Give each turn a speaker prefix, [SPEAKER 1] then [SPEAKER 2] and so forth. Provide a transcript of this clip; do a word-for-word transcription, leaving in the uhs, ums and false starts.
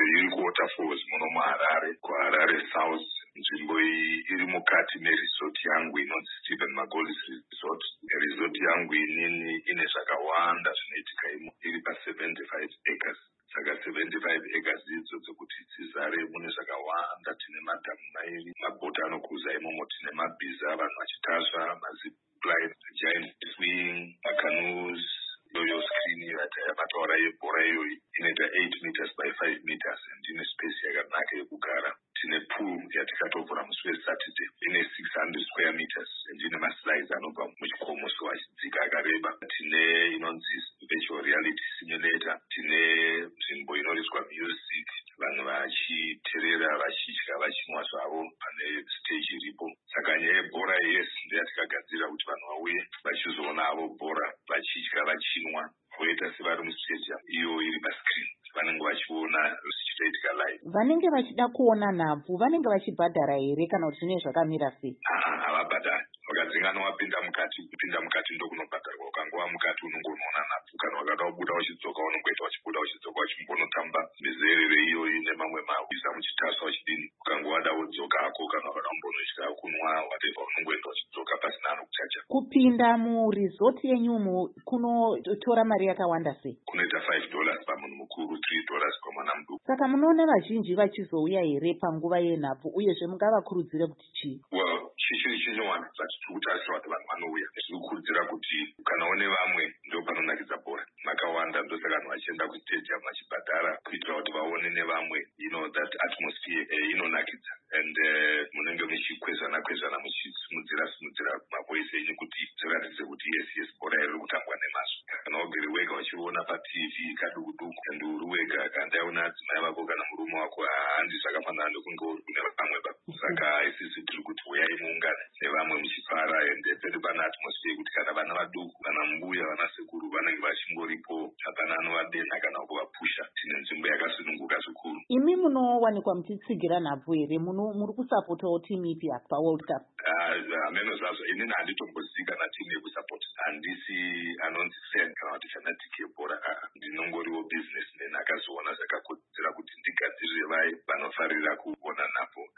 [SPEAKER 1] iri kuwaterfalls muno muHarare, kuHarare South. Nzvimbo iyi iri mukati meresort yangu inonzi Stephen Magolis Resort. Resort yangu inini ine zvakawanda zvinoitika imo, iri pa seventy-five acres. Saka seventy-five acres idzo dzekuti dzizare mune zvakawanda. Tine madhamu mairi, mabhoti anokruza imomo, tine mabhiza vanhu vachitasva, mazipline, giant swing, macanoes. Yoyo screen yataura yebhora iyoyi inoita eight meters by five meters and ine space yakanaka yekugara. Tine pool yatikatobvura musi weSaturday ine six hundred square meters and ine maslides anobva muchikomo so achidzika akareba. Tine inonzi virtual reality simulator. Tine nzvimbo inoiswa music, vanhu vachiterera, vachidya, vachinwa zvavo pane stage iripo. Saka nyaya yebhora yes ndeyatikagadzira kuti vanhu vauye vachizoona avo bhora, vachidya, vachinwa, voita sevari mustadium iyo iri pascreen. Vanenge vachiona zvichitoitika live.
[SPEAKER 2] Vanenge vachida kuona nhabvu vanenge vachibhadhara here kana kuti zvine zvakamira sei?
[SPEAKER 1] Havabhadhari. Wakadzingana wapinda mukati, kupinda mukati ndokunobhadharwa. Ukangova mukati unenge unoona nhabvu. Kana wakada kubuda uchidzoka unongoita wachibuda uchidzoka uchimbonotamba mizerere iyoyi nemamwe mabhiza muchitasva uchidini. Ukanga wada wodzokako kana wakada kumbonodya kunwa whatever unongoenda uchidzoka pasina anokuchacha.
[SPEAKER 2] Kupinda muresort yenyumu kunotora mari yakawanda sei?
[SPEAKER 1] Kunoita five dollars pamunhu mukuru, three dollars pamwana muduku.
[SPEAKER 2] Saka munoona vazhinji vachizouya here panguva yenhabvu uyezve mungavakurudzire kuti chii?
[SPEAKER 1] Well, chichiri chinyowani but tikutarisa kuti vanhu vanouya. Tirikukurudzira kuti kana une vamwe ndo panonakidza bhora. Makawanda ndosaka vanhu vachienda kustadium vachibhadhara kuitira kuti vaone nevamwe, you know, that atmosphere eh, inonakidza and uh, munenge muchikwezana kwezana muchisimudzira simudzira mavoice enyu kuti tiratidze kuti yes yes bhora iri kutambwa nemazvo. Kana ugere wega uchiona paTV kadukuduku and uri wega kandaona adzimai vako kana murume wako handi zvakafanana nekunge uri kune vamwe ba. Saka isisi tiri kuti uyai muungane nevamwe muchifara ende pende pane atmosphere yekuti kana vana vaduku, kana mbuya, vana sekuru vanenge vachingoripo, hapana anovadenha kana kuvapusha. Tine nzvimbo yakasununguka zvikuru.
[SPEAKER 2] Imi munowanikwa muchitsigira nhabvu here? Muri kusapotawo timu ipi apa paWorld Cup?
[SPEAKER 1] Hameno zvazvo inini handitombozikana timu yekusapota. Handisi anonzi fan kana kuti fanatic yebhora. Ndinongoriwo businessman akazoona zvakakodzera kuti ndigadzirire vai vanofarira kuona nhabvu.